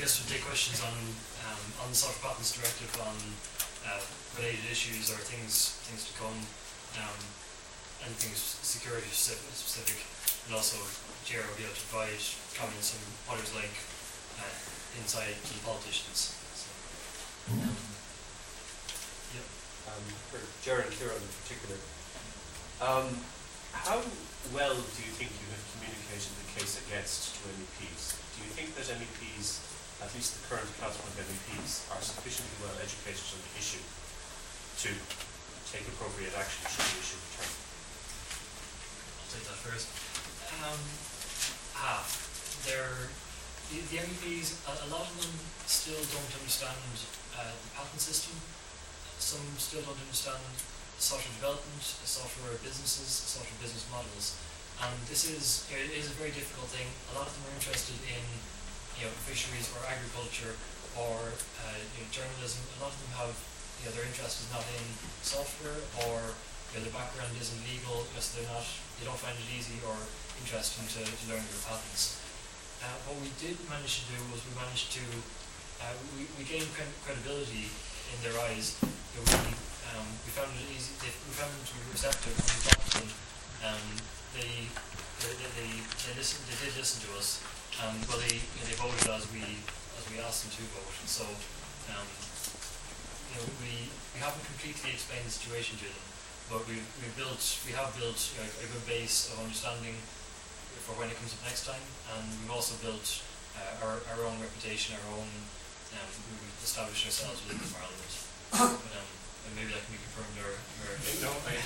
guess we'll take questions on the Software Patents Directive, on related issues or things to come, anything security specific, and also Chair will be able to provide comments on what it was like inside to the politicians. So, yep. For Jared and Kieran in particular, how well do you think you have communicated the case against to MEPs? Do you think that MEPs, at least the current class of MEPs, are sufficiently well educated on the issue to take appropriate action should the issue return? I'll take that first. The MEPs, a lot of them still don't understand the patent system. Some still don't understand software development, software businesses, software business models. And it is a very difficult thing. A lot of them are interested in fisheries or agriculture or journalism. A lot of them have their interest is not in software, or their background isn't legal, so they don't find it easy or interesting to learn their patents. What we did manage to do was we gained credibility in their eyes. We found it easy. We found them to be receptive when we talked to them. They listened. They did listen to us. They voted as we asked them to vote. So we haven't completely explained the situation to them, but we have built a good base of understanding for when it comes up next time, and we've also built our own reputation, we've established ourselves within the Parliament. And maybe that can be confirmed or no,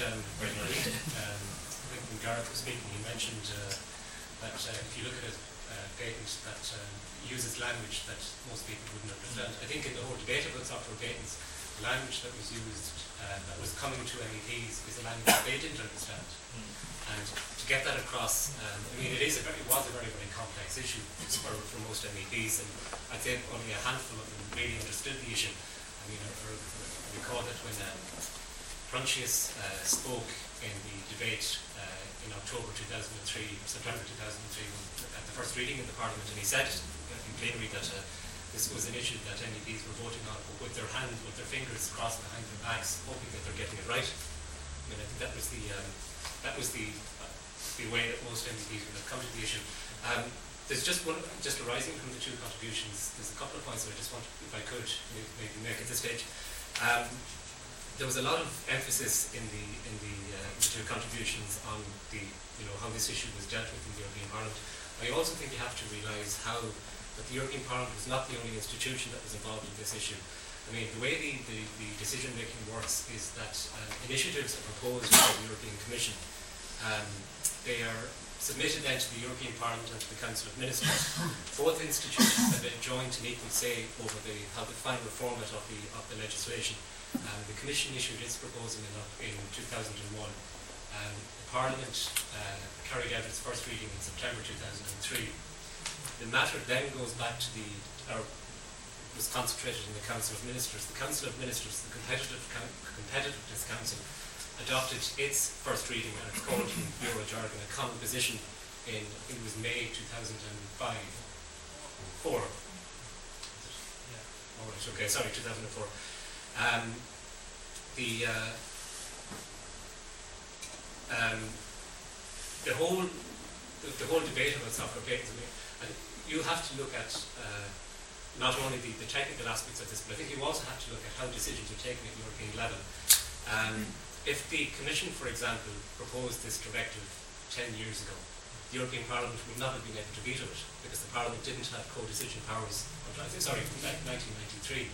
when Gareth was speaking, he mentioned that if you look at a patent that uses language that most people wouldn't understand. I think in the whole debate about software patents, the language that was used, that was coming to MEPs, is a language that they didn't understand. And to get that across, it was a very, very complex issue for most MEPs, and I'd say only a handful of them really understood the issue. I recall that when Proncius spoke in the debate in October 2003, September 2003, at the first reading in the Parliament, and he said in plenary that this was an issue that MEPs were voting on with their fingers crossed behind their backs, hoping that they're getting it right. I think that was the way that most MEPs would have come to the issue. There's just arising from the two contributions. There's a couple of points that I just want, if I could, maybe make at this stage. There was a lot of emphasis in the two contributions on how this issue was dealt with in the European Parliament. I also think you have to realise that the European Parliament was not the only institution that was involved in this issue. The way the decision making works is that initiatives are proposed by the European Commission. They are submitted then to the European Parliament and to the Council of Ministers. Both institutions have been joined to meet and say over the final format of the legislation. The Commission issued its proposal in 2001. The Parliament carried out its first reading in September 2003. The matter then goes back to was concentrated in the Council of Ministers. The Council of Ministers, the Competitiveness Council, adopted its first reading, and it's called in Euro jargon a common position it was May 2004. Yeah. All right, okay, sorry, 2004. The whole debate about software patents, you have to look at not only the technical aspects of this, but I think you also have to look at how decisions are taken at European level. If the Commission, for example, proposed this directive 10 years ago, the European Parliament would not have been able to veto it because the Parliament didn't have co-decision powers. From 1993.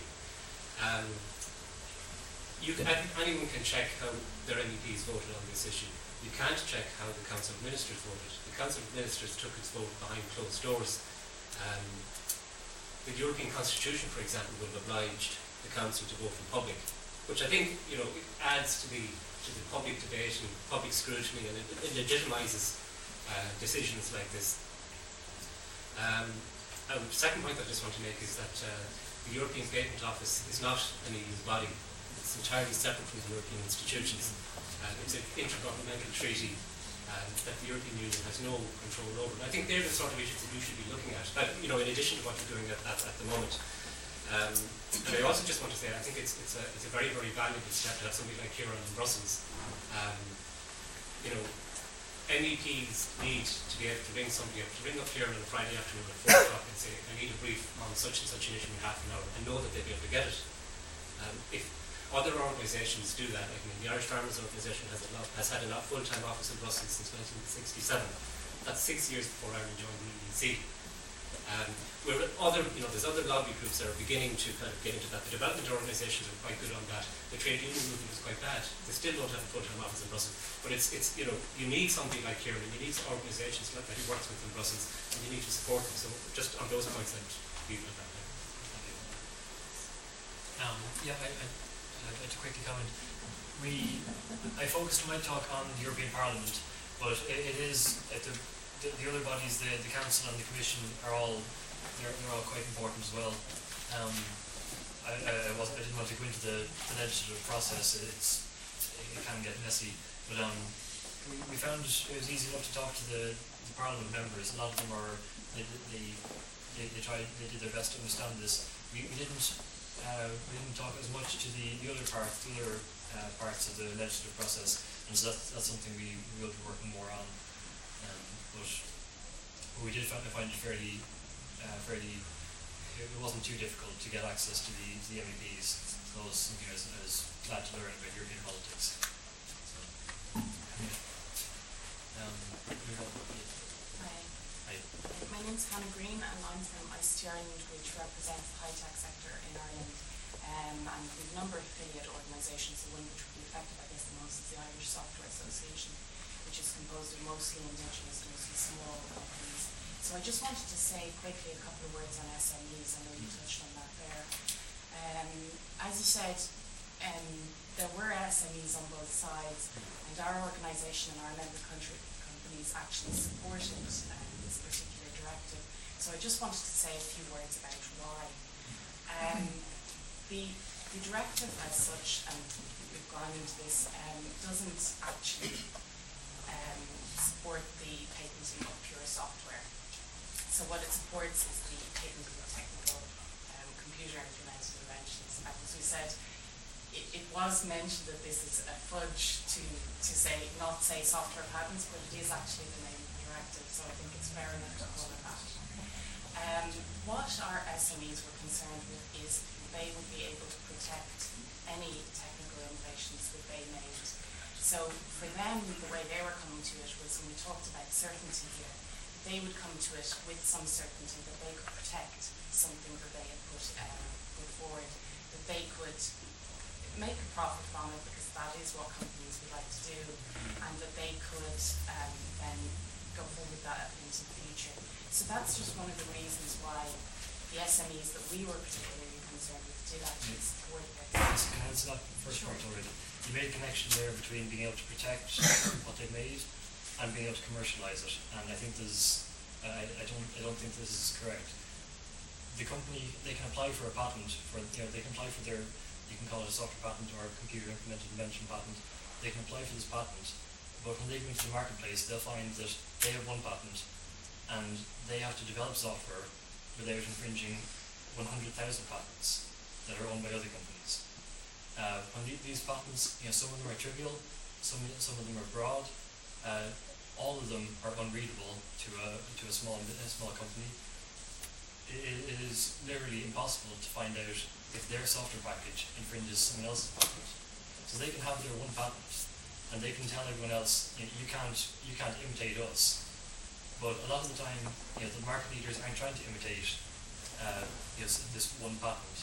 Anyone can check how their MEPs voted on this issue. You can't check how the Council of Ministers voted. The Council of Ministers took its vote behind closed doors. The European Constitution, for example, would have obliged the Council to vote in public, which I think adds to the public debate and public scrutiny, and it legitimises decisions like this. The second point I just want to make is that the European Patent Office is not an EU body. It's entirely separate from the European institutions. It's an intergovernmental treaty that the European Union has no control over. And I think they're the sort of issues that you should be looking at, in addition to what you're doing at the moment. And I also just want to say, I think it's a very, very valuable step to have somebody like Kieran in Brussels. MEPs need to be able to ring somebody up, to ring up Kieran on a Friday afternoon at 4 o'clock and say, I need a brief on such and such an issue in half an hour, and know that they'll be able to get it. If other organisations do that, the Irish Farmers Organisation has had a full-time office in Brussels since 1967. That's 6 years before Ireland joined the EEC. Where there's other lobby groups that are beginning to kind of get into that. The development organisations are quite good on that. The trade union movement is quite bad. They still don't have a full-time office in Brussels. But you need somebody like Kieran, you need organisations like that he works with in Brussels, and you need to support them. So just on those points, I'd leave it at that. I'd like to quickly comment. I focused my talk on the European Parliament, but it is the other bodies, the Council and the Commission are all quite important as well. I didn't want to go into the legislative process. It can get messy, but we found it was easy enough to talk to the Parliament members. A lot of them they did their best to understand this. We didn't talk as much to the other parts of the legislative process, and so that's something we will be working more on. But we did find it fairly. It wasn't too difficult to get access to the MEPs. So it was something I was glad to learn about European politics. So, Hi. My name's Hannah Green, and I'm from ICT Ireland, which represents the high-tech sector in Ireland. And we have a number of affiliate organisations, the one which would be affected, I guess, the most is the Irish Software Association, which is composed of mostly Indigenous, mostly small companies. So I just wanted to say quickly a couple of words on SMEs. I know you touched on that there. As you said, there were SMEs on both sides, and our organisation and our member companies actually supported this particular directive. So I just wanted to say a few words about why. The directive as such, and we've gone into this, doesn't actually support the patenting of pure software. So what it supports is the patenting of technical computer-implemented inventions. And as we said, it was mentioned that this is a fudge to not say software patents, but it is actually the name of the directive, so I think it's fair enough to call it that. What our SMEs were concerned with is they would be able to protect any technical innovations that they made. So for them, the way they were coming to it was, when we talked about certainty here, they would come to it with some certainty that they could protect something that they had put forward, that they could make a profit from it, because that is what companies would like to do, and that they could then go forward with that into the future. So that's just one of the reasons why the SMEs that we were particularly concerned with did actually support it. Can I answer that first Sure. part already? You made a connection there between being able to protect what they made and being able to commercialise it, and I think I don't think this is correct. The company, they can apply for a patent they can apply for you can call it a software patent or a computer implemented invention patent. They can apply for this patent, but when they go into the marketplace, they'll find that they have one patent, and they have to develop software without infringing 100,000 patents that are owned by other companies. When these patents, some of them are trivial, some of them are broad. All of them are unreadable to a small company. It is literally impossible to find out if their software package infringes someone else's patent. So they can have their one patent, and they can tell everyone else, you can't imitate us. But a lot of the time, the market leaders aren't trying to imitate this one patent.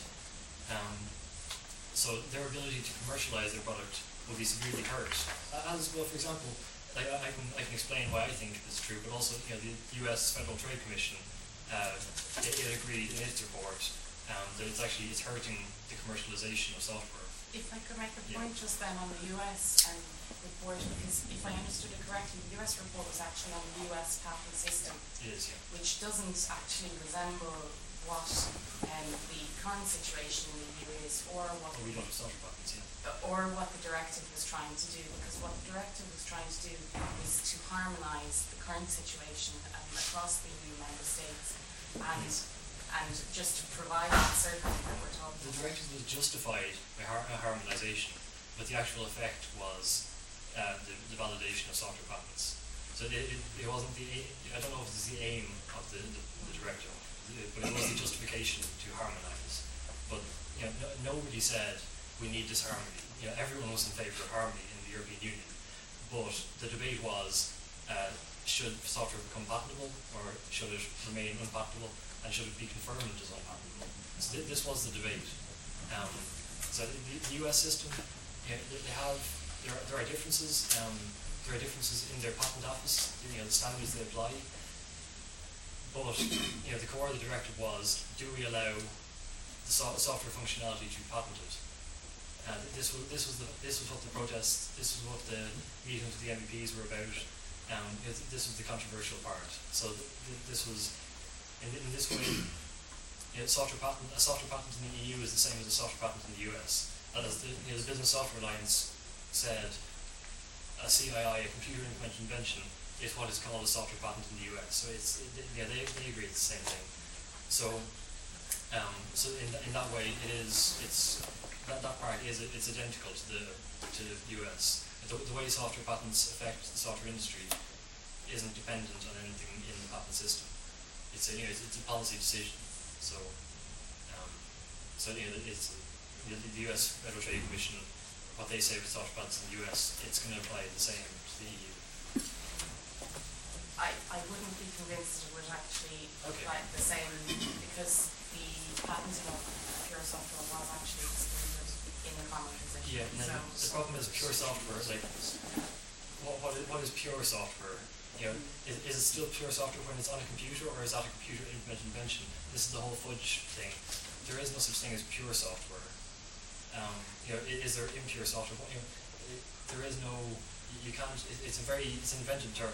So their ability to commercialize their product will be severely hurt. As well, for example, I can explain why I think this is true, but also the US Federal Trade Commission it agreed in its report that it's hurting the commercialization of software. If I could make a point just then on the US report, because if I understood it correctly, the US report was actually on the US patent system, It is, which doesn't actually resemble what the current situation in the EU is, or what we don't have software patents, or what the directive was trying to do, because what the directive was trying to do is to harmonise the current situation across the EU member states and just to provide that certainty that we're talking about. The directive was justified by harmonisation, but the actual effect was the validation of software patents. So it wasn't I don't know if it's the aim of the directive, but it was the justification to harmonise. But nobody said we need this harmony. Everyone was in favour of harmony in the European Union, but the debate was should software become patentable or should it remain unpatentable, and should it be confirmed as unpatentable? So this was the debate. So the US system, there are differences. There are differences in their patent office, the standards they apply. But the core of the directive was: do we allow the software functionality to be patented? This was what the protests, this was what the meetings with the MEPs were about. This was the controversial part. So this was in this way. A software patent in the EU is the same as a software patent in the US. As the Business Software Alliance said, a CII, a computer implemented invention, is what is called a software patent in the US. So they agree it's the same thing. So in that way, that part is identical to the US. The way software patents affect the software industry isn't dependent on anything in the patent system. It's a policy decision. So it's the US Federal Trade Commission. What they say with software patents in the US, it's going to apply the same to the EU. I wouldn't be convinced it would actually apply the same, because the patenting of pure software was actually excluded in the common position. Yeah, the problem is pure software. Like, what is pure software? Is it still pure software when it's on a computer, or is that a computer implemented invention? This is the whole fudge thing. There is no such thing as pure software. Is there impure software? There is no. You can't. It's an invented term.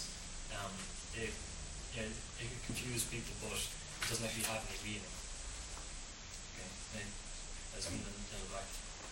It can confuse people, but it doesn't actually have any meaning. Okay, that's been in the back.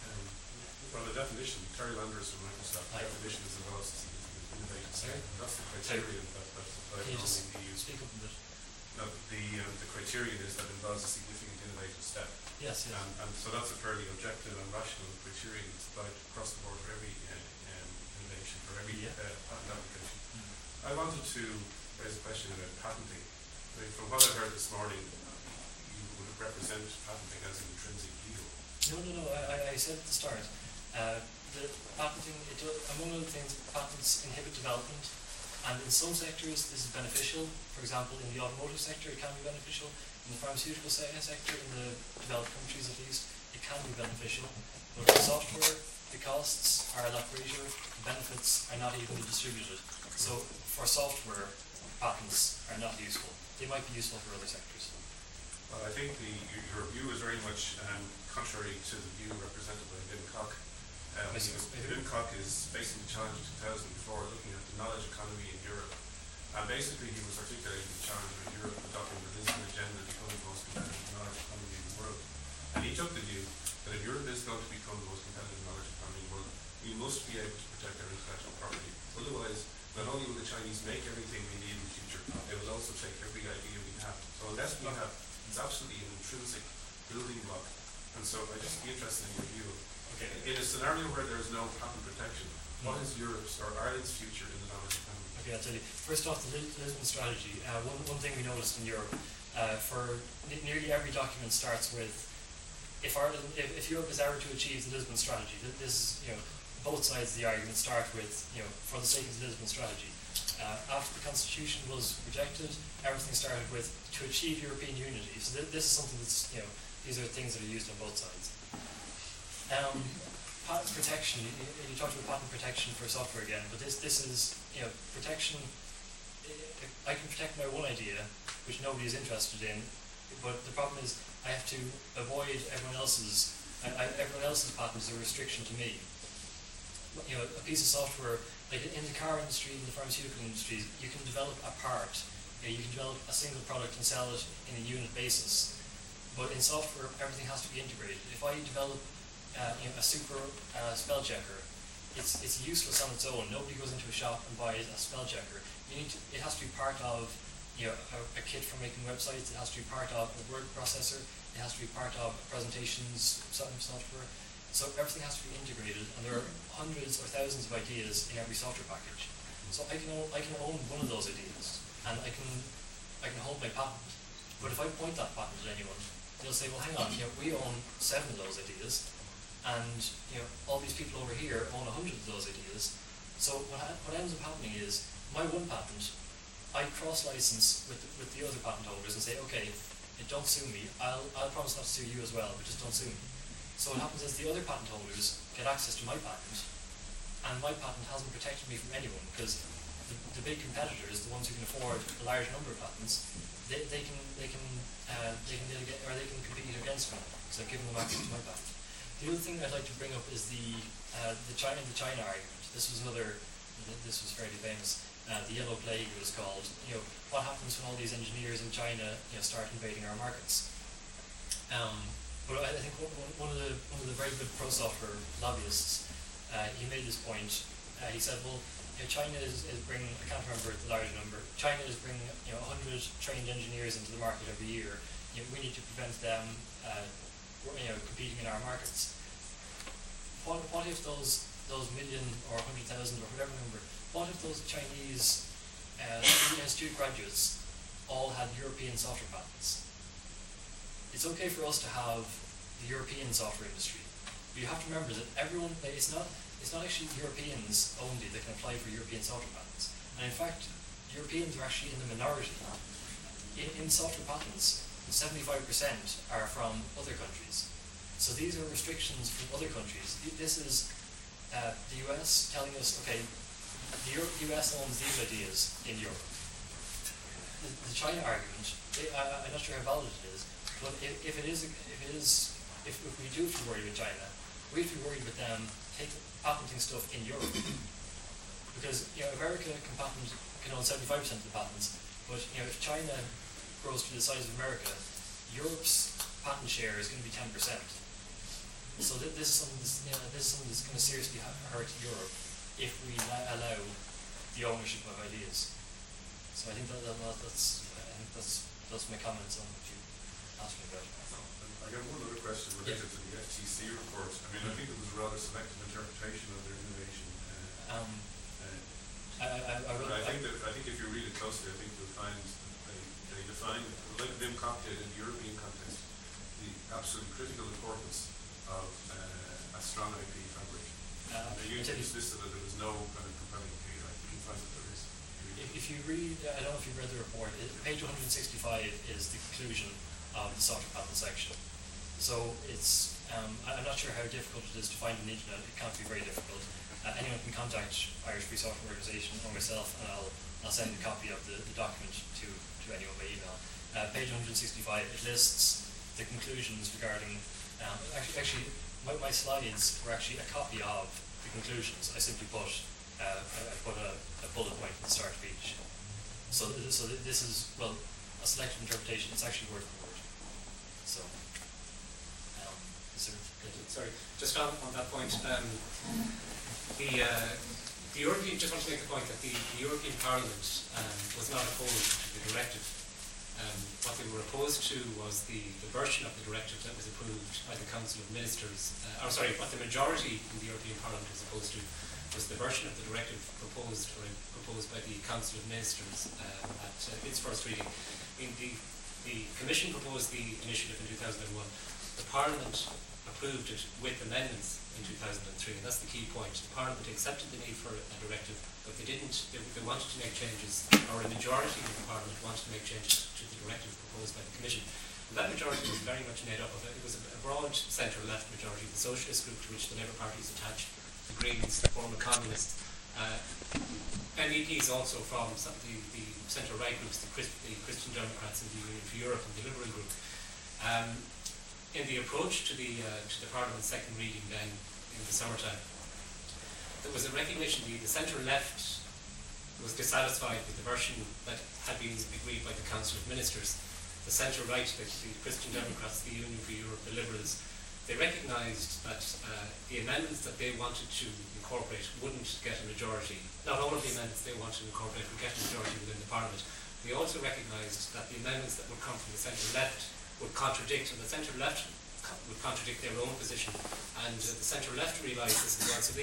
Well, the definition, Terry Landers from Microsoft, the definition is the velocity of innovation. That's the criterion that applies Can you just in the EU. speak up a bit? No, the criterion is that it involves a significant innovative step. Yes. And so that's a fairly objective and rational criterion that's applied across the board for every innovation, for every patent application. I wanted to raise a question about patenting. I mean, from what I heard this morning, you would represent patenting as an intrinsic legal. No. I said at the start, the patenting, among other things, patents inhibit development, and in some sectors this is beneficial. For example, in the automotive sector it can be beneficial. In the pharmaceutical sector, in the developed countries at least, it can be beneficial. But for software, the costs are a lot greater, the benefits are not evenly distributed. So for software, patents are not useful. They might be useful for other sectors. Well, I think your view is very much contrary to the view represented by Wim Kok. Wim Kok is facing the challenge of 2004, looking at the knowledge economy in Europe. And basically he was articulating the challenge of Europe adopting the Lisbon agenda, becoming the most competitive knowledge economy in the world. And he took the view that if Europe is going to become the most competitive knowledge economy in the world, we must be able to protect our intellectual property. Otherwise, not only will the Chinese make everything we need in the future, they will also take every idea we have. So unless we have, it's absolutely an intrinsic building block. And so I'd just be interested in your view. Okay. In a scenario where there is no patent protection, what is Europe's or Ireland's future in the knowledge economy? Okay, I'll tell you. First off, the Lisbon strategy. One thing we noticed in Europe, for nearly every document starts with, if Europe is ever to achieve the Lisbon strategy, this is, both sides of the argument start with, for the sake of the Lisbon strategy. After the constitution was rejected, everything started with, to achieve European unity. So this is something that's, these are things that are used on both sides. Patent protection, you talked about patent protection for software again, but this is, protection. I can protect my one idea, which nobody is interested in, but the problem is I have to avoid everyone else's patent is a restriction to me. A piece of software, like in the car industry, in the pharmaceutical industries, you can develop a part You can develop a single product and sell it in a unit basis. But in software, everything has to be integrated. If I develop a super spell checker, it's useless on its own. Nobody goes into a shop and buys a spell checker. It has to be part of a kit for making websites. It has to be part of a word processor. It has to be part of presentations software. So everything has to be integrated, and there are hundreds or thousands of ideas in every software package. So I can own one of those ideas, and I can hold my patent. But if I point that patent at anyone, they'll say, well, hang on, we own 7 of those ideas, and all these people over here own 100 of those ideas. So what ends up happening is my one patent, I cross-license with the other patent holders and say, okay, don't sue me. I'll promise not to sue you as well, but just don't sue me. So what happens is the other patent holders get access to my patent, and my patent hasn't protected me from anyone, because the big competitors, the ones who can afford a large number of patents, they can litigate, or they can compete against me, because I've given them access to my patent. The other thing I'd like to bring up is the China argument. This was fairly famous. The Yellow Plague, it was called. What happens when all these engineers in China start invading our markets? But I think one of the very good pro software lobbyists, he made this point. He said, well, China is bringing, I can't remember the large number, China is bringing 100 trained engineers into the market every year. We need to prevent them competing in our markets. What if those million or 100,000 or whatever number, what if those Chinese institute graduates all had European software patents? It's okay for us to have the European software industry, but you have to remember that it's not actually Europeans only that can apply for European software patents. And in fact, Europeans are actually in the minority. In software patents, 75% are from other countries. So these are restrictions from other countries. This is the US telling us, okay, the US owns these ideas in Europe. The China argument, I'm not sure how valid it is, but if we do have to worry with China, we have to be worried with them patenting stuff in Europe. Because America can own 75% of the patents, but if China grows to the size of America, Europe's patent share is going to be 10%. So this is something that's going to seriously hurt Europe if we allow the ownership of ideas. So I think that's my comments on what you asked me about. I got one other question related to the FTC report. I mean, I think it was a rather selective interpretation of their innovation. I think if you read it closely, I think you'll find they define, like Wim Kok did in the European context, the absolutely critical importance of a strong IP fabric. They insisted that there was no kind of compelling appeal. I can find that there is. If you read, I don't know if you've read the report, page 165 is the conclusion of the software patent section. So it's, I'm not sure how difficult it is to find on the internet. It can't be very difficult. Anyone can contact Irish Free Software Organisation or myself, and I'll send a copy of the document to anyone by email. Page 165, it lists the conclusions regarding, actually my slides were actually a copy of the conclusions. I simply put a bullet point at the start of each. So this is, well, a selective interpretation. It's actually word for word. So, sorry, just on that point, the European, just want to make the point that the European Parliament was not opposed to the directive. What they were opposed to was the version of the directive that was approved by the Council of Ministers, what the majority in the European Parliament was opposed to was the version of the directive proposed by the Council of Ministers at its first reading. The Commission proposed the initiative in 2001. The Parliament approved it with amendments in 2003, and that's the key point. The Parliament accepted the need for a directive, but they wanted to make changes, or a majority of the Parliament wanted to make changes to the directive proposed by the Commission. And that majority was very much made up of it. It was a broad centre-left majority, the Socialist group to which the Labour Party is attached, the Greens, the former Communists, MEPs also from some of the centre-right groups, the Christian Democrats and the Union for Europe and the Liberal group. In the approach to the Parliament's second reading then in the summertime, there was a recognition the centre-left was dissatisfied with the version that had been agreed by the Council of Ministers. The centre-right, the Christian Democrats, the Union for Europe, the Liberals, they recognised that the amendments that they wanted to incorporate wouldn't get a majority. Not all of the amendments they wanted to incorporate would get a majority within the Parliament. They also recognised that the amendments that would come from the centre-left would contradict, and the centre-left would contradict their own position. And the centre-left realised this as well. So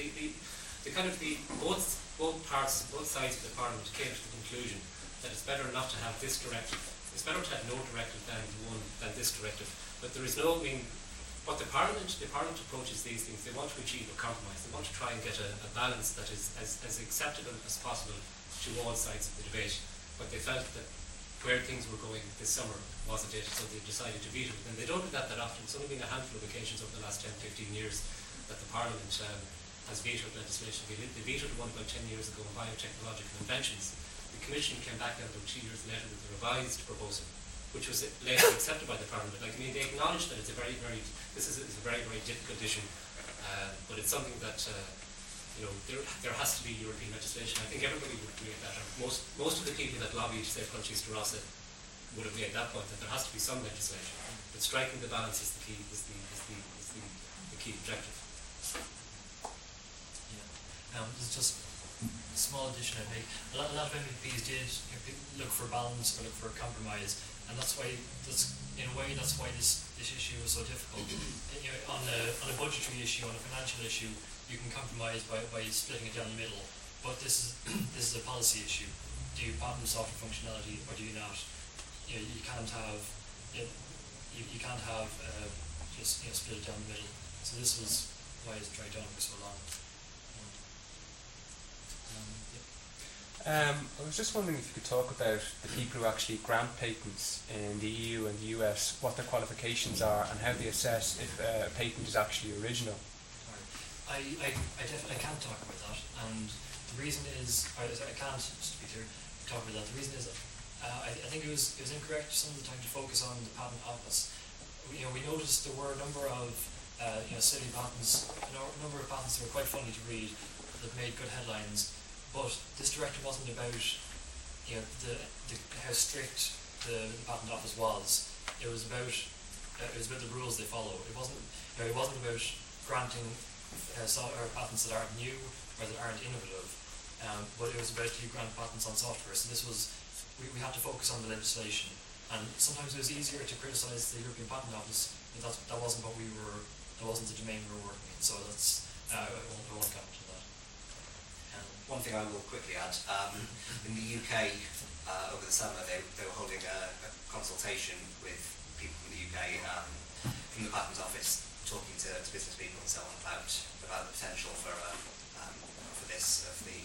both sides of the Parliament came to the conclusion that it's better not to have this directive. It's better to have no directive than this directive. But there is no, what the Parliament approaches these things, they want to achieve a compromise. They want to try and get a balance that is as acceptable as possible to all sides of the debate. But they felt that where things were going this summer wasn't it, so they decided to veto it. And they don't do that often. It's only been a handful of occasions over the last 10-15 years that the Parliament has vetoed legislation. They vetoed one about 10 years ago on biotechnological inventions. The Commission came back out about 2 years later with a revised proposal, which was later accepted by the Parliament. They acknowledge that it's a very, very difficult issue, but it's something that there has to be European legislation. I think everybody would agree with that. Most of the people that lobbied, say, Countries to Rossa, would agree at that point that there has to be some legislation. But striking the balance is the key objective. There's just a small addition I'd make. A lot of MEPs did look for balance or look for a compromise, and that's why this issue was so difficult. On a budgetary issue, on a financial issue, you can compromise by splitting it down the middle. But this is a policy issue. Do you patent the software functionality or do you not? You can't have just split it down the middle. So this was why it's dragged on for so long. I was just wondering if you could talk about the people who actually grant patents in the EU and the US, what their qualifications are and how they assess if a patent is actually original. I can't talk about that, and the reason is, I can't, just to be clear, talk about that. The reason is, I think it was incorrect some of the time to focus on the patent office. We noticed there were a number of silly patents, a number of patents that were quite funny to read, that made good headlines. But this directive wasn't about how strict the patent office was. It was about the rules they follow. It wasn't about granting patents that aren't new or that aren't innovative. But it was about you grant patents on software. So this was we had to focus on the legislation. And sometimes it was easier to criticise the European Patent Office, but that wasn't the domain we were working in. So that's I won't comment on that. One thing I will quickly add, in the UK over the summer they were holding a consultation with people from the UK, from the Patent Office, talking to business people and so on about the potential for this, of the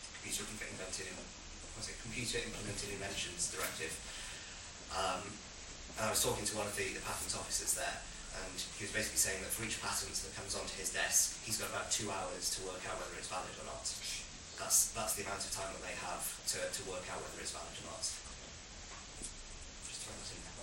Computer Implemented Inventions Directive. And I was talking to one of the patent officers there, and he was basically saying that for each patent that comes onto his desk, he's got about 2 hours to work out whether it's valid or not. That's the amount of time that they have to work out whether it's valid or not. Just throwing that in there.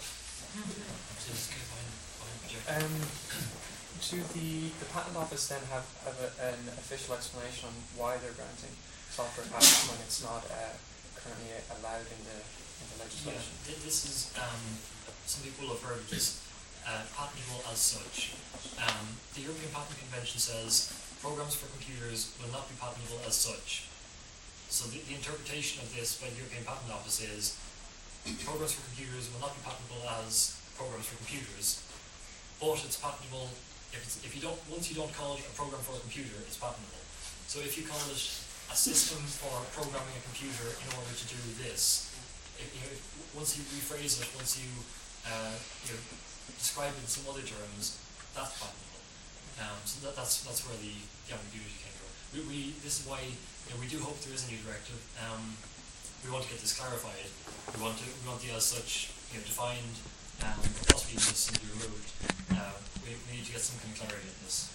Do the Patent Office then have an official explanation on why they're granting software patents when it's not currently allowed in the legislation? Yeah, this is some people have heard of this patentable as such. The European Patent Convention says programs for computers will not be patentable as such. So the interpretation of this by the European Patent Office is programs for computers will not be patentable as programs for computers, but it's patentable once you don't call it a program for a computer, it's patentable. So if you call it a system for programming a computer in order to do this, once you rephrase it, once you describe it in some other terms, that's patentable. So that's where the ambiguity came from. This is why we do hope there is a new directive. We want to get this clarified. We want the as such defined, possibly even just simply removed. We need to get some kind of clarity in this.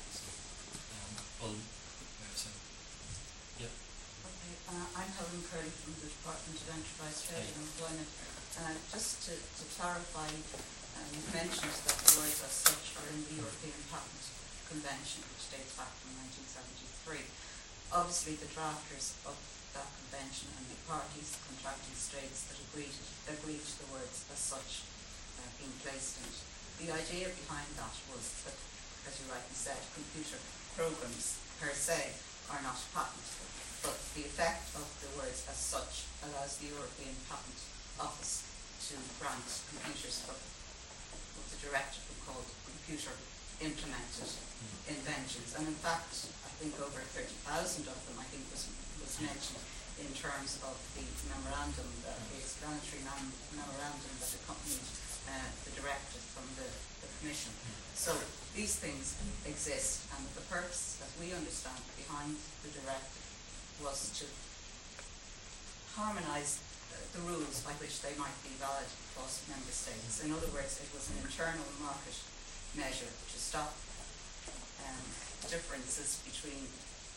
I'm Helen Curley from the Department of Enterprise, Trade and Employment. Just to clarify, you mentioned that the words as such are in the European Patent Convention, which dates back from 1973. Obviously, the drafters of that convention and the parties, the contracting states that agreed to the words as such being placed in it. The idea behind that was that, as you rightly said, computer programs per se are not patentable, but the effect of the words as such allows the European Patent Office to grant computers for what the directive we called computer implemented inventions. And in fact, I think over 30,000 of them, I think was mentioned in terms of the memorandum, the explanatory memorandum that accompanied the directive from the Commission. So these things exist, and the purpose, as we understand, behind the directive was to harmonise the rules by which they might be valid across member states. In other words, it was an internal market measure to stop differences between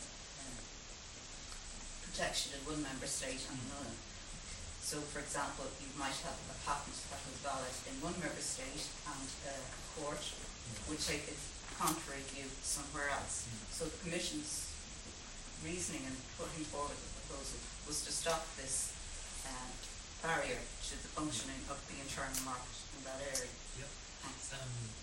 protection in one member state and another. So, for example, you might have a patent that was valid in one member state and a court would take a contrary view somewhere else. So the Commission's reasoning in putting forward the proposal was to stop this barrier to the functioning of the internal market in that area. Yep. Thanks.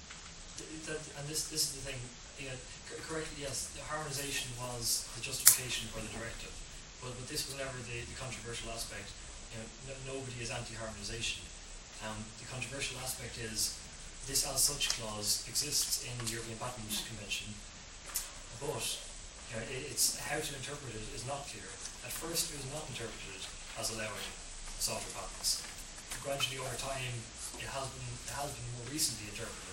And this is the thing. Correctly, yes, the harmonisation was the justification for the directive, but this was never the controversial aspect. Nobody is anti-harmonisation. The controversial aspect is this as such clause exists in the European Patent Convention, but it's how to interpret it is not clear. At first, it was not interpreted as allowing software patents. Gradually, over time, it has been more recently interpreted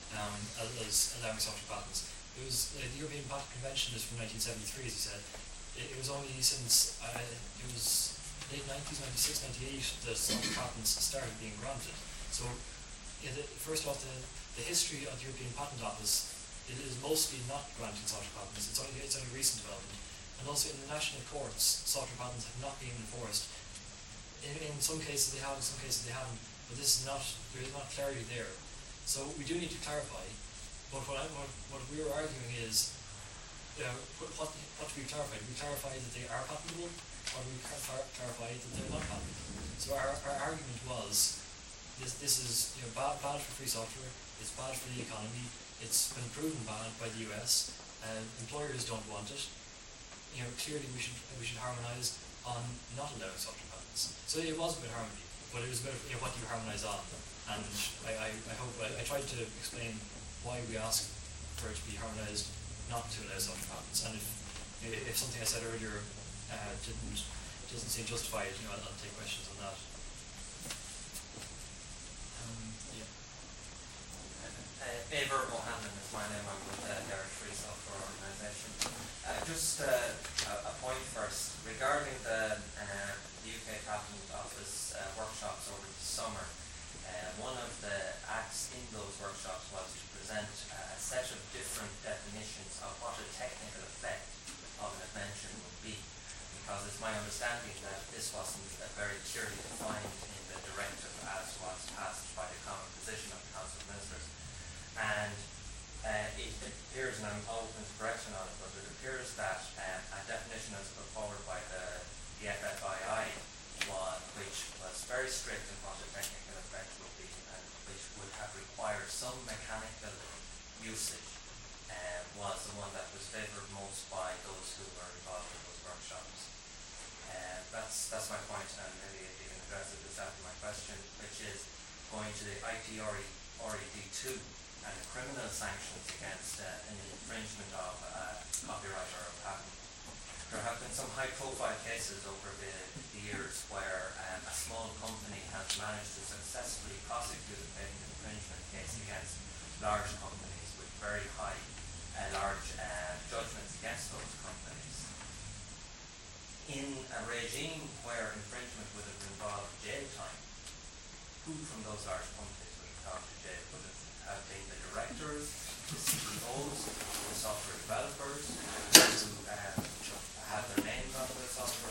as allowing software patents. It was the European Patent Convention is from 1973, as you said. It was only since it was late 90s, 96, 98 that software patents started being granted. So, first off, the history of the European Patent Office it is mostly not granting software patents. It's only a recent development, and also in the national courts, software patents have not been enforced. In some cases they have, in some cases they haven't. But this is not. There is not clarity there. So we do need to clarify. But what we were arguing is, what do we clarify? Do we clarify that they are patentable, or do we clarify that they're not patentable? So our argument was, this is bad for free software. It's bad for the economy. It's been proven bad by the US. Employers don't want it. Clearly we should harmonise on not allowing software patents. So it was about harmony, but it was about what do you harmonise on. And I hope I tried to explain why we ask for it to be harmonised not to allow software patents. And if something I said earlier doesn't seem justified, I'll take questions on that. Eivor O'Hanlon is my name. I'm with Derek Free Software Organisation. Just a point first regarding the UK Patent Office workshops over the summer. One of the acts in those workshops was to present a set of different definitions of what a technical effect of an invention would be, because it's my understanding that this wasn't very clearly defined in the directive as was passed by the common position of the Council of Ministers. And it appears, and I'm open to correction on it, but it appears that a definition as put forward by the FFII which was very strict in what a technical effect would be, and which would have required some mechanical usage, was the one that was favoured most by those who were involved in those workshops. That's my point, and maybe if you can address it just after my question, which is going to the IPRED2 and the criminal sanctions against an infringement of copyright or a patent. There have been some high-profile cases over the years where a small company has managed to successfully prosecute a patent infringement case against large companies with very high, large judgments against those companies. In a regime where infringement would have involved jail time, who from those large companies would have gone to jail? Would it have been the directors, the CEOs, the software developers, who have their names on the software?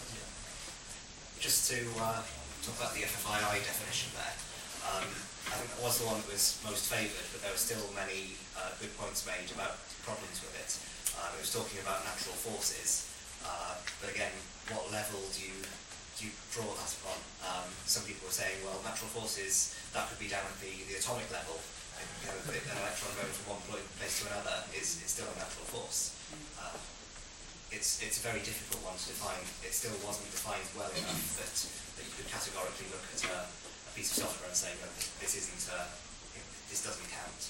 Just to talk about the FFII definition there, I think that was the one that was most favoured, but there were still many good points made about problems with it. It was talking about natural forces, But again, what level do you draw that upon? Some people were saying, well, natural forces, that could be down at the atomic level. An electron going from one place to another is still a natural force. It's a very difficult one to define. It still wasn't defined well enough that you could categorically look at a piece of software and say, no, this doesn't count.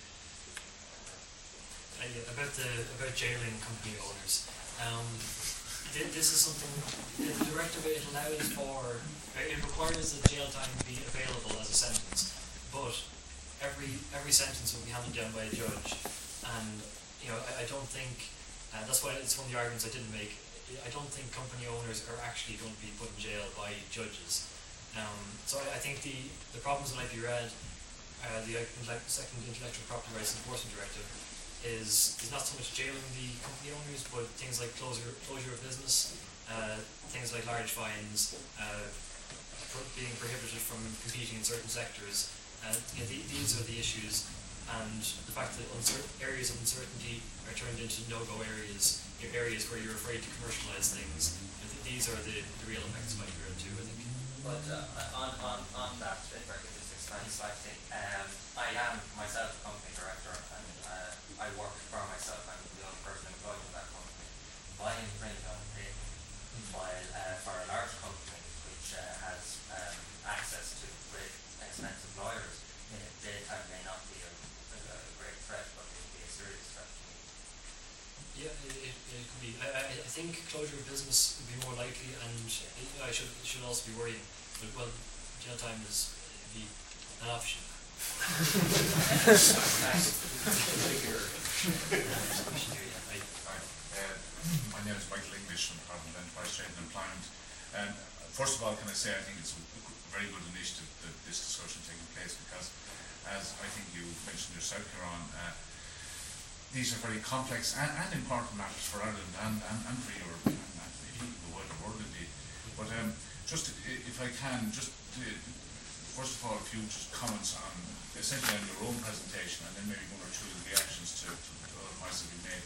About jailing company owners. This is something, the directive, it requires that jail time be available as a sentence, but every sentence will be handed down by a judge, and I don't think, that's why it's one of the arguments I didn't make. I don't think company owners are actually going to be put in jail by judges. So I think the problems that might be read, the second Intellectual Property Rights Enforcement Directive, is not so much jailing the company owners, but things like closure of business, things like large fines, being prohibited from competing in certain sectors. These are the issues, and the fact that areas of uncertainty are turned into no-go areas, areas where you're afraid to commercialise things. These are the real effects might be read too, I think. But on that, if I could just expand slightly, I am myself a company director, and I work for myself. I'm the only person employed in that company. I infringe on patent, while for a large company which has access to great expensive lawyers, daytime may not be a great threat, but it would be a serious threat to me. Yeah, it could be. I think closure of business would be more likely, and I should also be worrying. But well, jail time is be an option. My name is Michael English from the Department of Enterprise, Trade and Employment. First of all, can I say I think it's a very good initiative that this discussion taking place, because, as I think you mentioned yourself, Kieran, these are very complex and important matters for Ireland and for Europe and the wider world indeed. But just if I can, just first of all, a few just comments on essentially on your own presentation, and then maybe one or two reactions to other points that you made.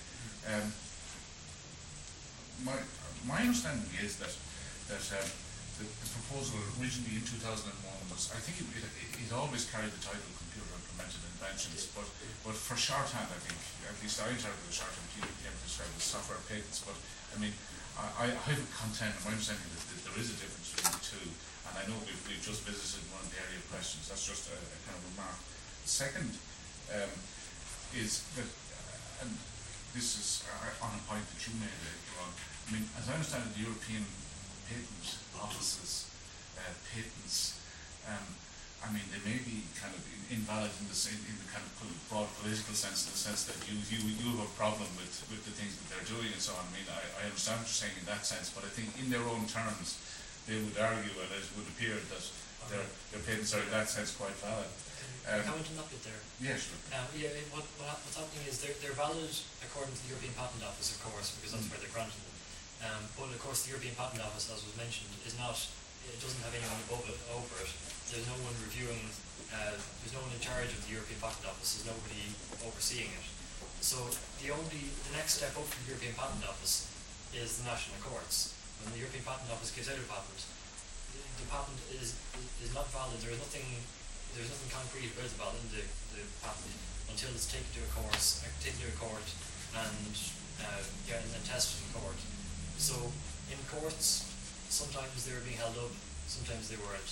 My understanding is that the proposal originally in 2001 was, I think it always carried the title Computer Implemented Inventions, but for shorthand, I think, at least I interpret the shorthand to describe as software patents. But I mean, I would contend, and my understanding is that there is a difference between the two, and I know we've just visited one of the earlier questions. That's just a kind of remark. Second is that, and this is on a point that you made, Ron. I mean, as I understand it, the European patent offices, patents, I mean, they may be kind of invalid in the kind of broad political sense, in the sense that you have a problem with the things that they're doing and so on. I mean, I understand what you're saying in that sense, but I think in their own terms, they would argue, and it would appear that their patents are in that sense quite valid. Comment on that bit there. Yeah, sure. What's happening is they're valid according to the European Patent Office, of course, because that's where they're granted them. But of course, the European Patent Office, as was mentioned, is not. It doesn't have anyone over it. There's no one reviewing. There's no one in charge of the European Patent Office. There's nobody overseeing it. So the next step up from the European Patent Office is the national courts. When the European Patent Office gives out a patent, the patent is not valid. There's nothing concrete about the patent until it's taken to a court and tested in court. So in courts, sometimes they were being held up, sometimes they weren't.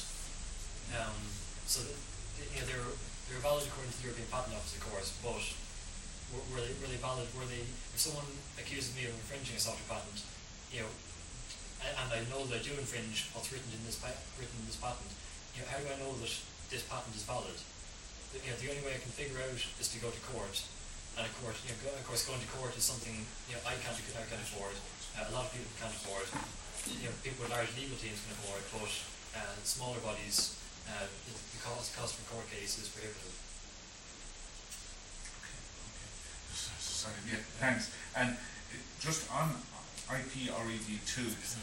They're valid according to the European Patent Office, of course, but were they valid? If someone accuses me of infringing a software patent, and I know that I do infringe what's written in this patent, how do I know that this patent is valid? The only way I can figure out is to go to court, and of course, going to court is something I can't afford. A lot of people can't afford. People with large legal teams can afford, but smaller bodies, the cost of a court case is prohibitive. Okay. Sorry. Yeah. Thanks. And just on IPRED2.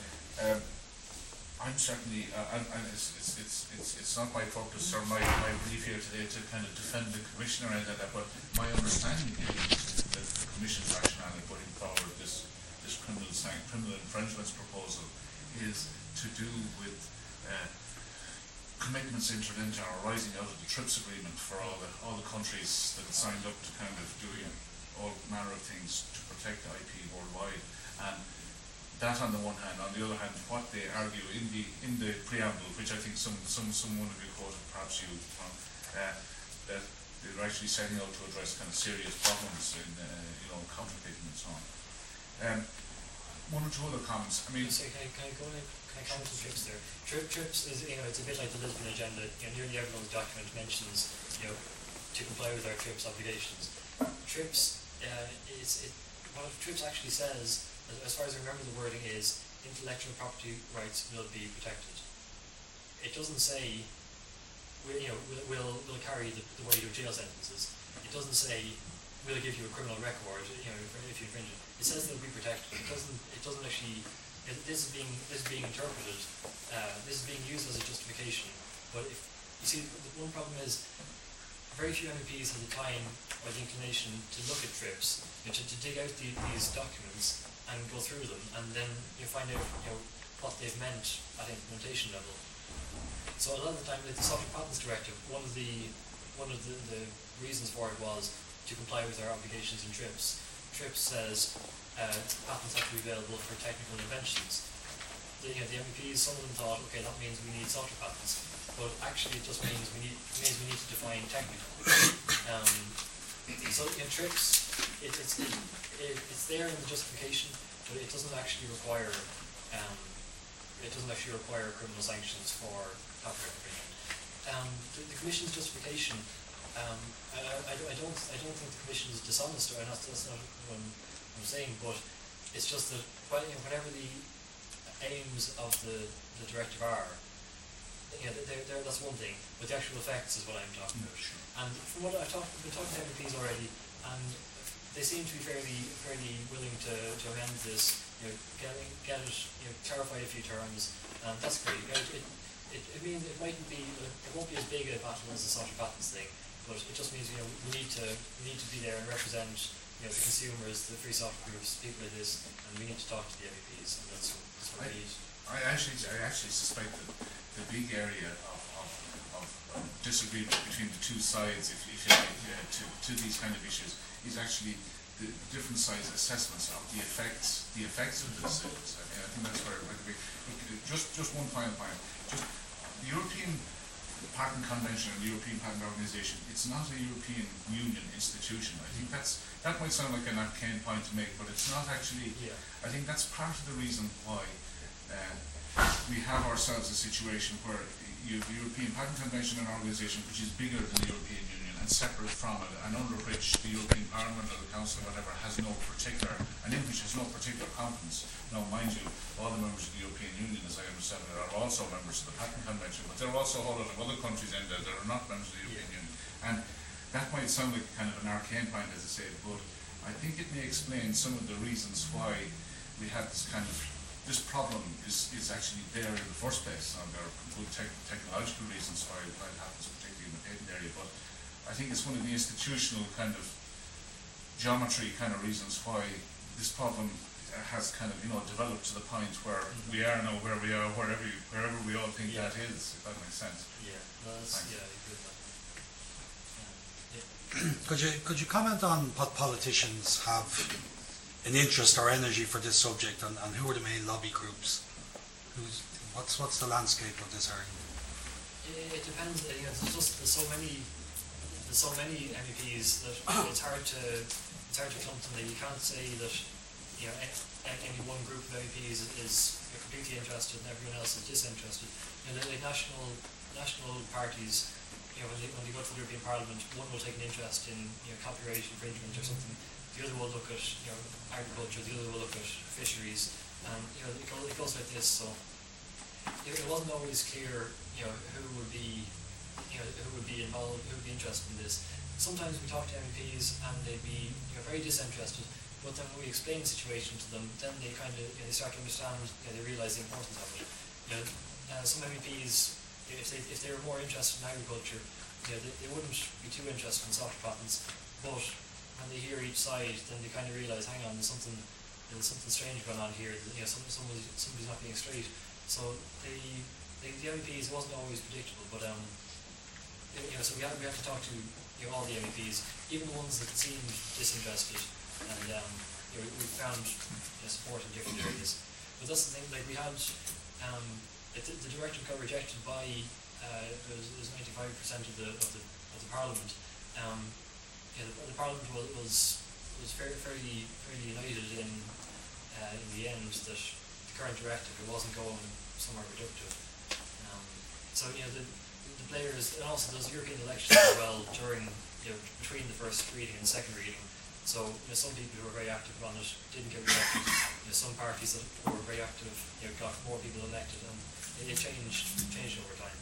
I'm certainly, and it's not my focus or my brief here today to kind of defend the Commissioner or anything like that, but my understanding is that the Commission's rationale in putting forward this this criminal infringements proposal is to do with commitments entered into or arising out of the TRIPS agreement for all the countries that signed up to kind of doing all manner of things to protect IP worldwide. And that on the one hand. On the other hand, what they argue in the preamble, which I think someone of you quoted, perhaps you, that they're actually setting out to address kind of serious problems in counterfeiting and so on. One or two other comments. I mean, so can I comment on TRIPS there? TRIPS is, it's a bit like the Lisbon Agenda. Nearly everyone's document mentions, to comply with our TRIPS obligations. TRIPS, what TRIPS actually says, as far as I remember the wording, is intellectual property rights will be protected. It doesn't say we'll carry the weight of jail sentences. It doesn't say we'll give you a criminal record if you infringe it. It says they'll be protected. It doesn't actually. This is being interpreted. This is being used as a justification. But if you see, the one problem is very few MEPs have the time or the inclination to look at TRIPS, to dig out these documents and go through them, and then you find out what they've meant at implementation level. So a lot of the time, with the Software Patents Directive, one of the reasons for it was to comply with our obligations in TRIPS. TRIPS says patents have to be available for technical inventions. The MEPs, some of them thought, okay, that means we need software patents, but actually it just means we need to define technical. So TRIPS, it's there in the justification, but it doesn't actually require criminal sanctions for copyright infringement. The Commission's justification, I don't think the Commission is dishonest, or that's not what I'm saying, but it's just that whatever the aims of the directive are, that's one thing, but the actual effects is what I'm talking about. Sure. And from what I've been talking to MEPs already, and they seem to be fairly willing to amend this, get it clarified a few terms, and that's great. It means it won't be as big a battle as the software patents thing, but it just means we need to be there and represent the consumers, the free software groups, people like this, and we need to talk to the MEPs, and that's what we need. I actually suspect that the big area of disagreement between the two sides, if you like, to these kind of issues, is actually the different size assessments of the effects of the decisions. I think that's where it might be. Just one final point. Just the European Patent Convention and the European Patent Organization, it's not a European Union institution. I think that might sound like an arcane point to make, but it's not actually. Yeah. I think that's part of the reason why we have ourselves a situation where you have the European Patent Convention and Organization, which is bigger than the European Union and separate from it, and under which the European Parliament or the Council or whatever has no particular, and in which has no particular competence. Now, mind you, all the members of the European Union, as I understand it, are also members of the Patent Convention, but there are also a whole lot of other countries in there that are not members of the European Union. And that might sound like kind of an arcane point, as I say, but I think it may explain some of the reasons why we have this problem is actually there in the first place. And there are good technological reasons why it happens, particularly in the patent area, but I think it's one of the institutional kind of geometry kind of reasons why this problem has kind of developed to the point where we are now where we are, wherever we all think that is, if that makes sense. Yeah, no, that's good. Could you comment on what politicians have an interest or energy for this subject, and who are the main lobby groups? What's the landscape of this argument? It depends. There's so many MEPs that it's hard to clump them. You can't say that any one group of MEPs is completely interested and everyone else is disinterested. Like national parties, when they go to the European Parliament, one will take an interest in copyright infringement or something. The other will look at agriculture. The other will look at fisheries, and it goes like this. So it wasn't always clear who would be involved, who would be interested in this. Sometimes we talk to MEPs and they'd be very disinterested, but then when we explain the situation to them, then they kind of they start to understand. They realise the importance of it. Some MEPs, if they were more interested in agriculture, they wouldn't be too interested in software patents, but when they hear each side, then they kind of realise, hang on, there's there's something strange going on here. Somebody's not being straight. So the MEPs wasn't always predictable, but so we have to talk to all the MEPs, even the ones that seemed disinterested, and we found support in different areas. But that's the thing. Like we had, the directive got rejected by it was 95% of the Parliament. The Parliament was fairly united in the end that the current directive wasn't going somewhere productive. So the players, and also those European elections as well during between the first reading and second reading. So some people who were very active on it didn't get elected. Some parties that were very active got more people elected, and it changed over time.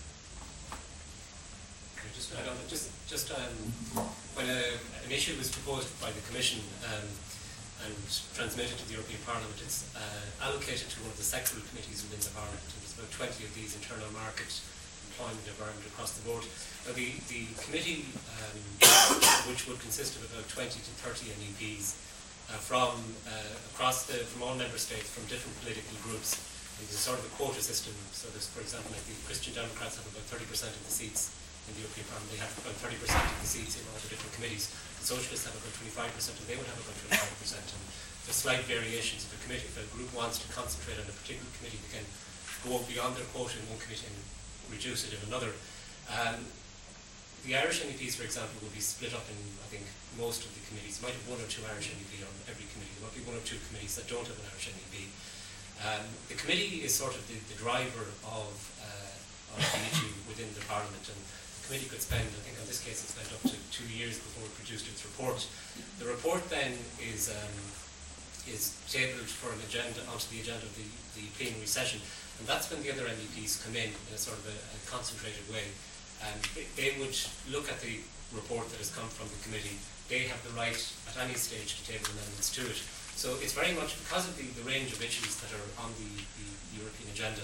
When an issue was proposed by the Commission and transmitted to the European Parliament, it's allocated to one of the sectoral committees within the Parliament. And there's about 20 of these: internal market, employment, environment, across the board. Now the committee, which would consist of about 20 to 30 MEPs from all member states, from different political groups. And there's sort of a quota system. So there's, for example, like the Christian Democrats have about 30% of the seats in the European Parliament. They have about 30% of the seats in all the different committees. The Socialists have about 25%, and they would have about 25%. And there's slight variations. If a group wants to concentrate on a particular committee, they can go beyond their quota in one committee and reduce it in another. The Irish MEPs, for example, will be split up in, I think, most of the committees. You might have one or two Irish MEPs on every committee. There might be one or two committees that don't have an Irish MEP. The committee is sort of the driver of the issue within the Parliament, and the committee could spend, I think on this case it spent up to 2 years before it produced its report. The report then is tabled for an agenda onto the agenda of the plenary session, and that's when the other MEPs come in a sort of a concentrated way. And they would look at the report that has come from the committee. They have the right at any stage to table amendments to it. So it's very much because of the range of issues that are on the European agenda.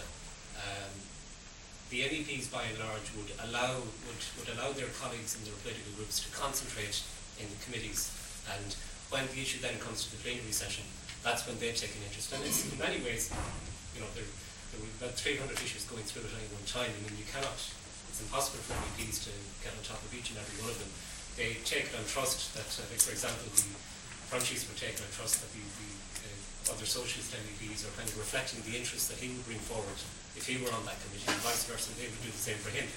The MEPs, by and large, would allow their colleagues in their political groups to concentrate in the committees. And when the issue then comes to the plenary session, that's when they take an interest. And it's, in many ways, there were about 300 issues going through at any one time. I mean, it's impossible for MEPs to get on top of each and every one of them. They take it on trust that, for example, the Franchise would take it on trust that the other socialist MEPs are kind of reflecting the interests that he would bring forward if he were on that committee, and vice versa, they would do the same for him.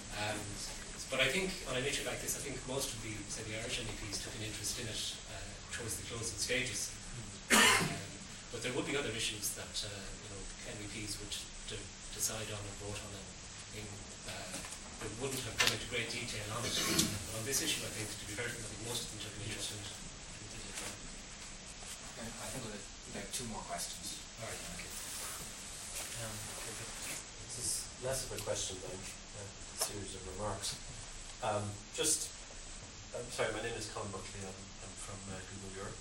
But I think on an issue like this, I think most of the Irish MEPs took an interest in it towards the closing stages. But there would be other issues that MEPs would decide on and vote on, and they wouldn't have gone into great detail on it. But on this issue, I think, to be fair, I think most of them took an interest in it. I think we'll have 2 more questions. All right, thank you. This is less of a question than a series of remarks. I'm sorry, my name is Colin Buckley. I'm from Google Europe.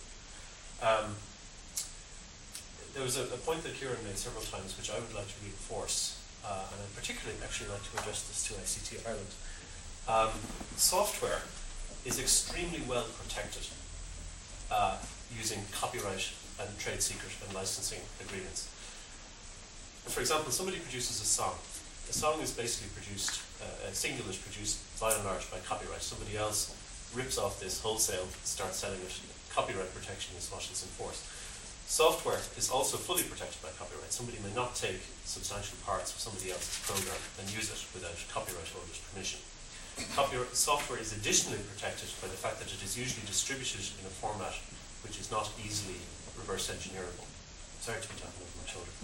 There was a point that Kieran made several times, which I would like to reinforce, and I'd particularly actually like to address this to ICT Ireland. Software is extremely well protected using copyright and trade secret and licensing agreements. For example, somebody produces a song. A song is basically produced, a single is produced by and large by copyright. Somebody else rips off this wholesale, starts selling it. Copyright protection is what is enforced. Software is also fully protected by copyright. Somebody may not take substantial parts of somebody else's program and use it without copyright holder's permission. Software is additionally protected by the fact that it is usually distributed in a format which is not easily reverse engineerable. Sorry to be talking over my shoulder.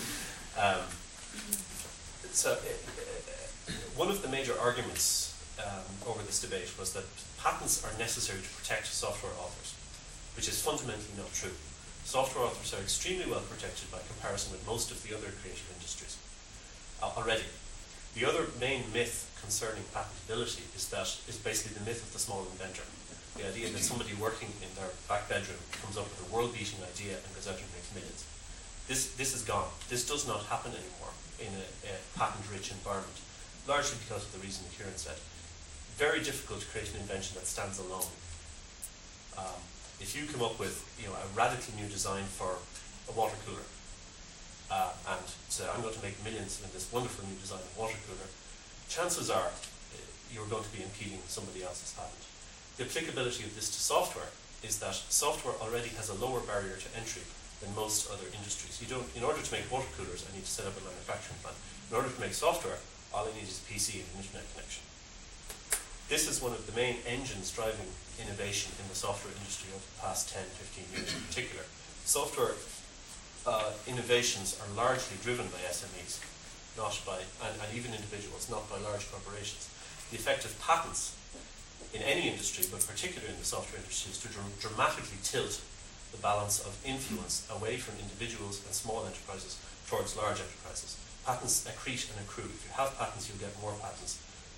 One of the major arguments over this debate was that patents are necessary to protect software authors, which is fundamentally not true. Software authors are extremely well protected by comparison with most of the other creative industries already. The other main myth concerning patentability is basically the myth of the small inventor. The idea that somebody working in their back bedroom comes up with a world-beating idea and goes out and makes millions. This is gone. This does not happen anymore in a patent-rich environment, largely because of the reason Kieran said. Very difficult to create an invention that stands alone. If you come up with a radical new design for a water cooler and say, I'm going to make millions in this wonderful new design of water cooler, chances are you're going to be impeding somebody else's patent. The applicability of this to software is that software already has a lower barrier to entry than most other industries. In order to make water coolers, I need to set up a manufacturing plant. In order to make software, all I need is a PC and an internet connection. This is one of the main engines driving innovation in the software industry over the past 10, 15 years in particular. Software innovations are largely driven by SMEs, not by, and even individuals, not by large corporations. The effect of patents in any industry, but particularly in the software industry, is to dramatically tilt the balance of influence away from individuals and small enterprises towards large enterprises. Patents accrete and accrue. If you have patents, you'll get more patents.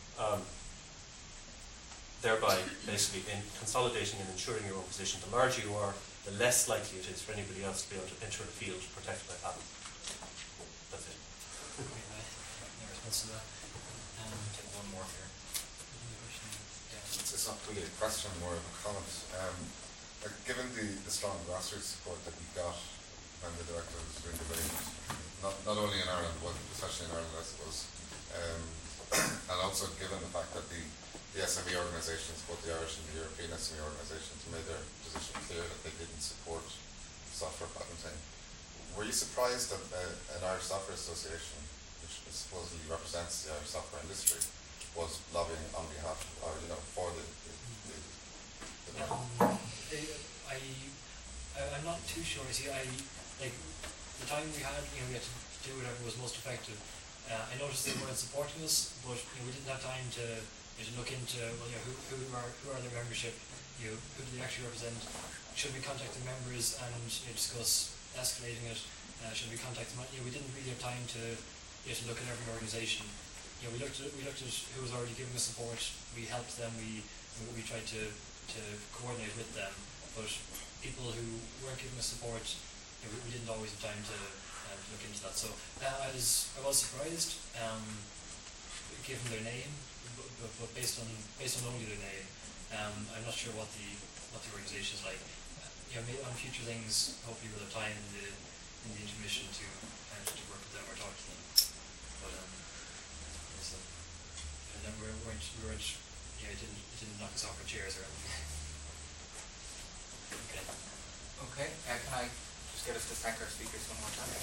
Thereby, basically, in consolidating and ensuring your own position, the larger you are, the less likely it is for anybody else to be able to enter a field protected by patent. That's it. In response to that, take one more here. It's not really a question, more of a comment. Given the strong grassroots support that we got when the director was doing development, not only in Ireland, but especially in Ireland, I suppose, and also given the fact that the SME organisations, both the Irish and the European SME organisations, made their position clear that they didn't support software patenting. Were you surprised that an Irish Software Association, which supposedly represents the Irish software industry, was lobbying on behalf of, for the I'm not too sure. See, the time we had to do whatever was most effective. I noticed they weren't supporting us, but we didn't have time to look into who are their membership, who do they actually represent? Should we contact the members and discuss escalating it? Should we contact them? We didn't really have time to look at every organisation. We looked at who was already giving us support. We helped them. We tried to coordinate with them, but people who weren't giving us support, we didn't always have time to look into that. So I was surprised, given their name, but based on only their name, I'm not sure what the organisation is like. Maybe on future things, hopefully we'll have time in the intermission to work with them or talk to them. But and then we weren't it didn't knock us off our chairs or anything. Okay, can I just get us to thank our speakers one more time?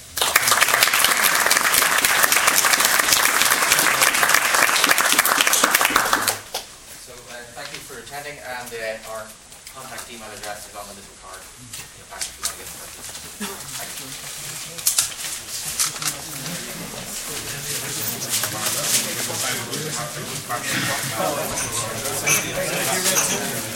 So thank you for attending, and our contact email address is on the little card in the back if you want to get in touch with us. Thank you.